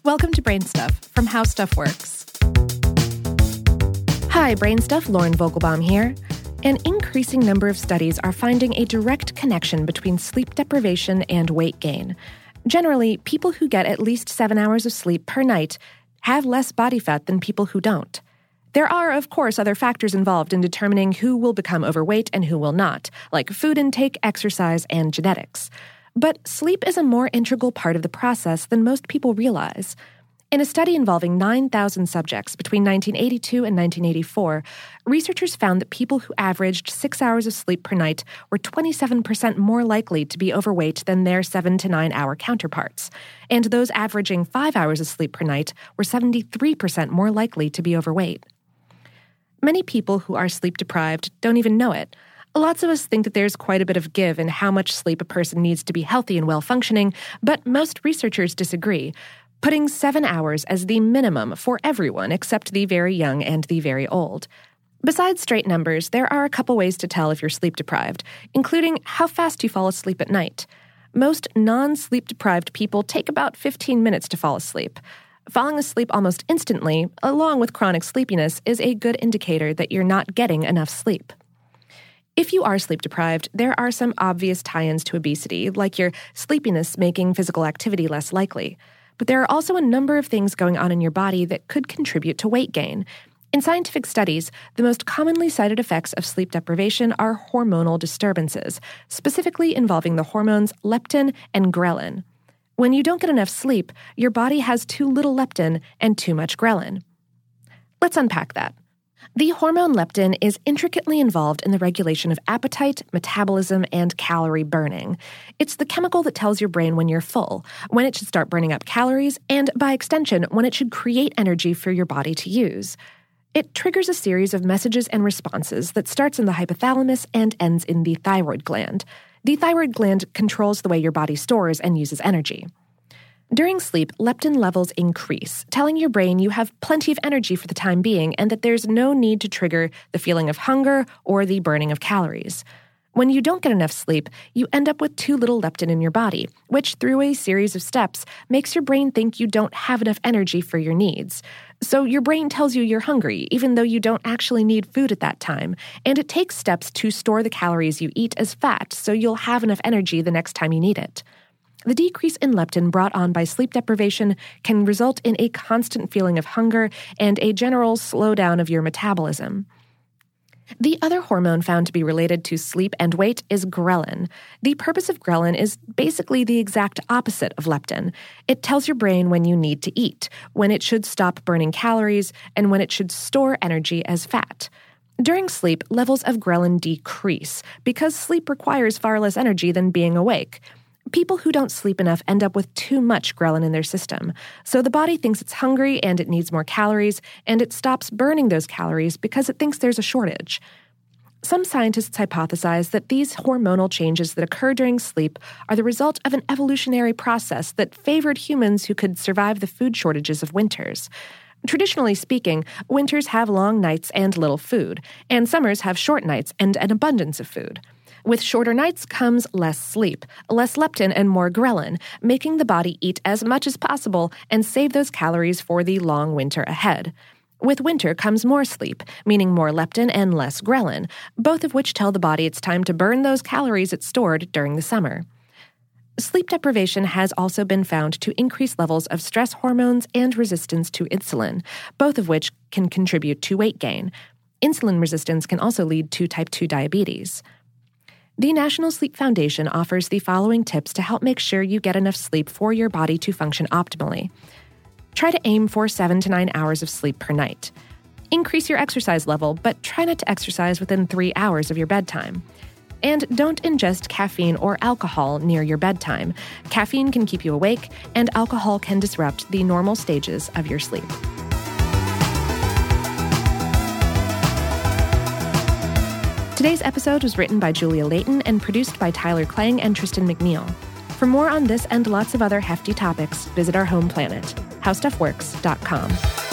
Welcome to Brain Stuff from How Stuff Works. Hi, Brain Stuff, Lauren Vogelbaum here. An increasing number of studies are finding a direct connection between sleep deprivation and weight gain. Generally, people who get at least 7 hours of sleep per night have less body fat than people who don't. There are, of course, other factors involved in determining who will become overweight and who will not, like food intake, exercise, and genetics. But sleep is a more integral part of the process than most people realize. In a study involving 9,000 subjects between 1982 and 1984, researchers found that people who averaged 6 hours of sleep per night were 27% more likely to be overweight than their 7 to 9 hour counterparts, and those averaging 5 hours of sleep per night were 73% more likely to be overweight. Many people who are sleep deprived don't even know it. Lots of us think that there's quite a bit of give in how much sleep a person needs to be healthy and well-functioning, but most researchers disagree, putting 7 hours as the minimum for everyone except the very young and the very old. Besides straight numbers, there are a couple ways to tell if you're sleep deprived, including how fast you fall asleep at night. Most non-sleep deprived people take about 15 minutes to fall asleep. Falling asleep almost instantly, along with chronic sleepiness, is a good indicator that you're not getting enough sleep. If you are sleep deprived, there are some obvious tie-ins to obesity, like your sleepiness making physical activity less likely. But there are also a number of things going on in your body that could contribute to weight gain. In scientific studies, the most commonly cited effects of sleep deprivation are hormonal disturbances, specifically involving the hormones leptin and ghrelin. When you don't get enough sleep, your body has too little leptin and too much ghrelin. Let's unpack that. The hormone leptin is intricately involved in the regulation of appetite, metabolism, and calorie burning. It's the chemical that tells your brain when you're full, when it should start burning up calories, and by extension, when it should create energy for your body to use. It triggers a series of messages and responses that starts in the hypothalamus and ends in the thyroid gland. The thyroid gland controls the way your body stores and uses energy. During sleep, leptin levels increase, telling your brain you have plenty of energy for the time being and that there's no need to trigger the feeling of hunger or the burning of calories. When you don't get enough sleep, you end up with too little leptin in your body, which, through a series of steps, makes your brain think you don't have enough energy for your needs. So your brain tells you you're hungry, even though you don't actually need food at that time, and it takes steps to store the calories you eat as fat so you'll have enough energy the next time you need it. The decrease in leptin brought on by sleep deprivation can result in a constant feeling of hunger and a general slowdown of your metabolism. The other hormone found to be related to sleep and weight is ghrelin. The purpose of ghrelin is basically the exact opposite of leptin. It tells your brain when you need to eat, when it should stop burning calories, and when it should store energy as fat. During sleep, levels of ghrelin decrease because sleep requires far less energy than being awake. People who don't sleep enough end up with too much ghrelin in their system, so the body thinks it's hungry and it needs more calories, and it stops burning those calories because it thinks there's a shortage. Some scientists hypothesize that these hormonal changes that occur during sleep are the result of an evolutionary process that favored humans who could survive the food shortages of winters. Traditionally speaking, winters have long nights and little food, and summers have short nights and an abundance of food. With shorter nights comes less sleep, less leptin, and more ghrelin, making the body eat as much as possible and save those calories for the long winter ahead. With winter comes more sleep, meaning more leptin and less ghrelin, both of which tell the body it's time to burn those calories it stored during the summer. Sleep deprivation has also been found to increase levels of stress hormones and resistance to insulin, both of which can contribute to weight gain. Insulin resistance can also lead to type 2 diabetes. The National Sleep Foundation offers the following tips to help make sure you get enough sleep for your body to function optimally. Try to aim for 7 to 9 hours of sleep per night. Increase your exercise level, but try not to exercise within 3 hours of your bedtime. And don't ingest caffeine or alcohol near your bedtime. Caffeine can keep you awake, and alcohol can disrupt the normal stages of your sleep. Today's episode was written by Julia Layton and produced by Tyler Klang and Tristan McNeil. For more on this and lots of other hefty topics, visit our home planet, howstuffworks.com.